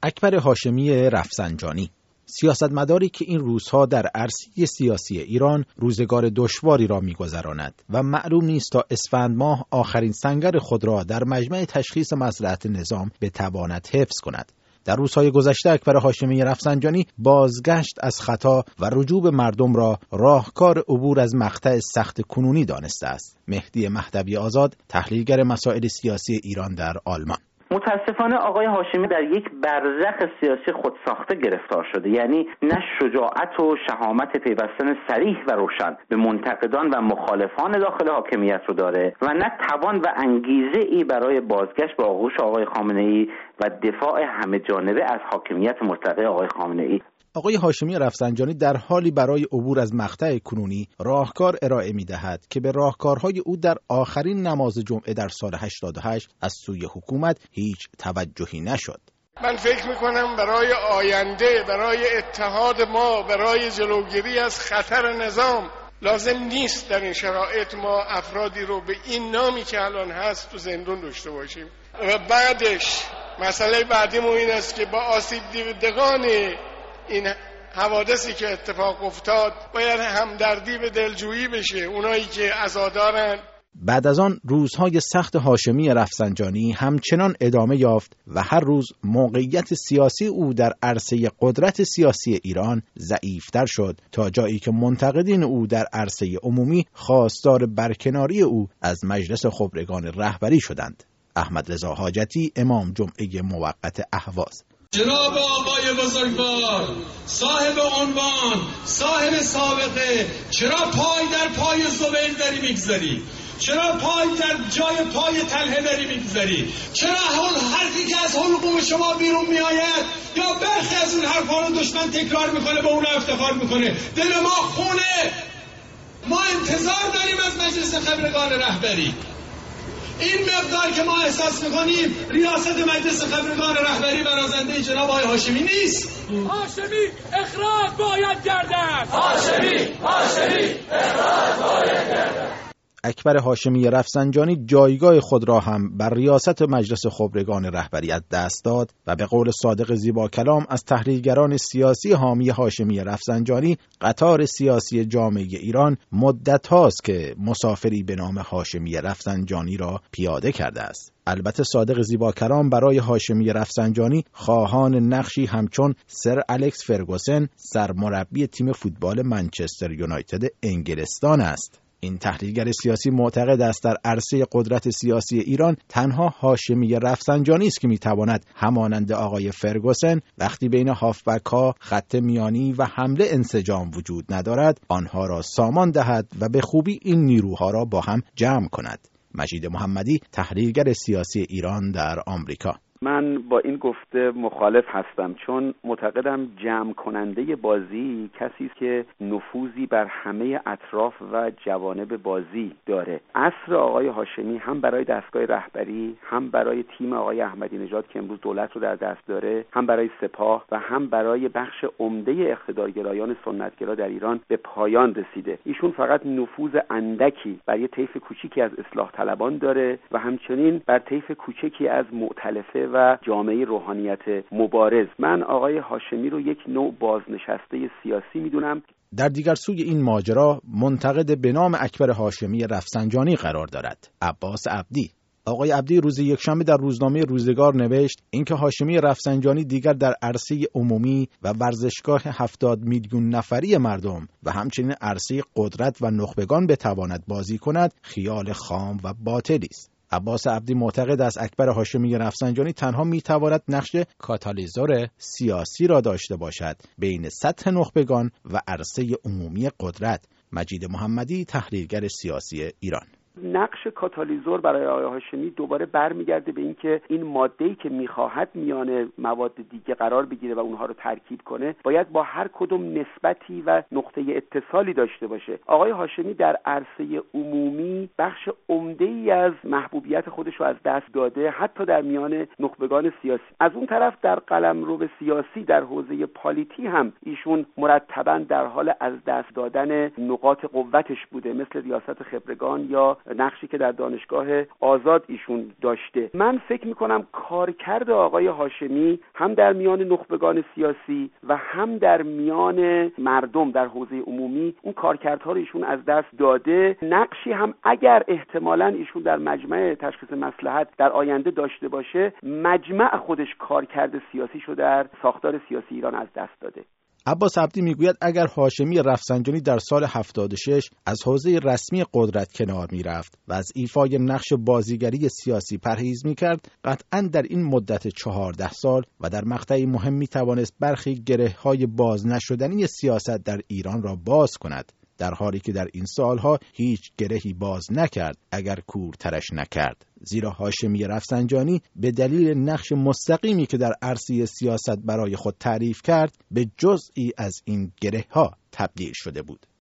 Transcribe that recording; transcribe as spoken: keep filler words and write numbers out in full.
اکبر هاشمی رفسنجانی، سیاستمداری که این روزها در عرصه سیاسی ایران روزگار دشواری را می‌گذراند و معلوم نیست تا اسفند ماه آخرین سنگر خود را در مجمع تشخیص مصلحت نظام بتواند حفظ کند. در روزهای گذشته اکبر هاشمی رفسنجانی بازگشت از خطا و رجوع به مردم را راهکار عبور از مقطع سخت کنونی دانسته است. مهدی مهدوی آزاد، تحلیلگر مسائل سیاسی ایران در آلمان: متاسفانه آقای هاشمی در یک برزخ سیاسی خودساخته گرفتار شده، یعنی نه شجاعت و شهامت پیوستن صریح و روشن به منتقدان و مخالفان داخل حاکمیت رو داره و نه توان و انگیزه ای برای بازگشت به آغوش آقای خامنه‌ای و دفاع همه جانبه از حاکمیت مطلقه آقای خامنه‌ای. آقای هاشمی رفسنجانی در حالی برای عبور از مقطع کنونی راهکار ارائه می‌دهد که به راهکارهای او در آخرین نماز جمعه در سال هشتاد و هشت از سوی حکومت هیچ توجهی نشد. من فکر می‌کنم برای آینده، برای اتحاد ما، برای جلوگیری از خطر نظام لازم نیست در این شرایط ما افرادی رو به این نامی که الان هست تو زندان داشته باشیم. و بعدش مسئله بعدیمون این است که با آسیب دیدگان این حوادثی که اتفاق افتاد باید همدردی به دلجویی بشه. اونایی که عزادارن. بعد از آن روزهای سخت هاشمی رفسنجانی همچنان ادامه یافت و هر روز موقعیت سیاسی او در عرصه قدرت سیاسی ایران ضعیفتر شد تا جایی که منتقدین او در عرصه عمومی خواستار برکناری او از مجلس خبرگان رهبری شدند. احمد رضا حاجتی، امام جمعه موقت اهواز: جناب آقای بزرگوار، صاحب عنوان، صاحب سابقه، چرا پای در پای زبیر داری میگذاری؟ چرا پای در جای پای طلحه داری میگذاری؟ چرا هر حرفی که از حلقوم شما بیرون میآید یا برخی از اون حرفا رو دشمن تکرار میکنه به اون افتخار میکنه؟ دل ما خونه. ما انتظار داریم از مجلس خبرگان رهبری. این مقدار که ما احساس میکنیم ریاست مجلس خبرگان رهبری برازنده جناب آقای هاشمی نیست. هاشمی اخراج باید گردد. هاشمی هاشمی اخراج باید گردد. اکبر هاشمی رفسنجانی جایگاه خود را هم بر ریاست مجلس خبرگان رهبری از دست داد و به قول صادق زیبا کلام از تحلیلگران سیاسی حامی هاشمی رفسنجانی، قطار سیاسی جامعه ایران مدت هاست که مسافری به نام هاشمی رفسنجانی را پیاده کرده است. البته صادق زیبا کلام برای هاشمی رفسنجانی خواهان نقشی همچون سر الکس فرگوسن، سرمربی تیم فوتبال منچستر یونایتد انگلستان است. این تحلیلگر سیاسی معتقد است در عرصه قدرت سیاسی ایران تنها هاشمی رفسنجانی است که میتواند همانند آقای فرگوسن وقتی بین هافبک ها خط میانی و حمله انسجام وجود ندارد آنها را سامان دهد و به خوبی این نیروها را با هم جمع کند. مجید محمدی، تحلیلگر سیاسی ایران در آمریکا: من با این گفته مخالف هستم، چون معتقدم جمع کننده بازی کسی است که نفوذی بر همه اطراف و جوانب بازی داره. عصر آقای هاشمی هم برای دستگاه رهبری، هم برای تیم آقای احمدی نژاد که امروز دولت رو در دست داره، هم برای سپاه و هم برای بخش عمده اقتدارگرایان سنتگرا در ایران به پایان رسیده. ایشون فقط نفوذ اندکی بر یه طیف کوچیکی از اصلاح طلبان داره و همچنین بر طیف کوچکی از مؤتلفه و جامعه روحانیت مبارز. من آقای هاشمی رو یک نوع بازنشسته سیاسی میدونم. در دیگر سوی این ماجرا منتقد به نام اکبر هاشمی رفسنجانی قرار دارد عباس عبدی. آقای عبدی روز یکشنبه در روزنامه روزگار نوشت اینکه هاشمی رفسنجانی دیگر در عرصه عمومی و ورزشگاه هفتاد میلیون نفری مردم و همچنین عرصه قدرت و نخبگان بتواند بازی کند خیال خام و باطلی است. عباس عبدی معتقد است اکبر هاشمی رفسنجانی تنها میتواند نقش کاتالیزور سیاسی را داشته باشد بین سطح نخبگان و عرصه عمومی قدرت. مجید محمدی، تحلیلگر سیاسی ایران: نقش کاتالیزور برای آقای هاشمی دوباره برمیگرده به اینکه این ماده‌ای که می‌خواهد میان مواد دیگه قرار بگیره و اونها رو ترکیب کنه باید با هر کدوم نسبتی و نقطه اتصالی داشته باشه. آقای هاشمی در عرصه عمومی بخش عمده‌ای از محبوبیت خودش رو از دست داده، حتی در میان نخبگان سیاسی. از اون طرف در قلمرو سیاسی در حوزه پالیتی هم ایشون مرتباً در حال از دست دادن نقاط قوتش بوده، مثل ریاست خبرگان یا نقشی که در دانشگاه آزاد ایشون داشته. من فکر میکنم کارکرد آقای هاشمی هم در میان نخبگان سیاسی و هم در میان مردم در حوزه عمومی اون کارکردها رو ایشون از دست داده. نقشی هم اگر احتمالاً ایشون در مجمع تشخیص مصلحت در آینده داشته باشه، مجمع خودش کارکرد سیاسی شو در ساختار سیاسی ایران از دست داده. عباس عبدی میگوید اگر هاشمی رفسنجانی در سال هفتاد و شش از حوزه رسمی قدرت کنار میرفت و از ایفای نقش بازیگری سیاسی پرهیز میکرد، قطعاً در این مدت چهارده سال و در مقطعی مهم میتوانست برخی گره‌های باز نشدنی سیاست در ایران را باز کند، در حالی که در این سالها هیچ گرهی باز نکرد اگر کورترش نکرد. زیرا هاشمی رفسنجانی به دلیل نقش مستقیمی که در عرصه سیاست برای خود تعریف کرد به جزئی از این گره‌ها تبدیل شده بود.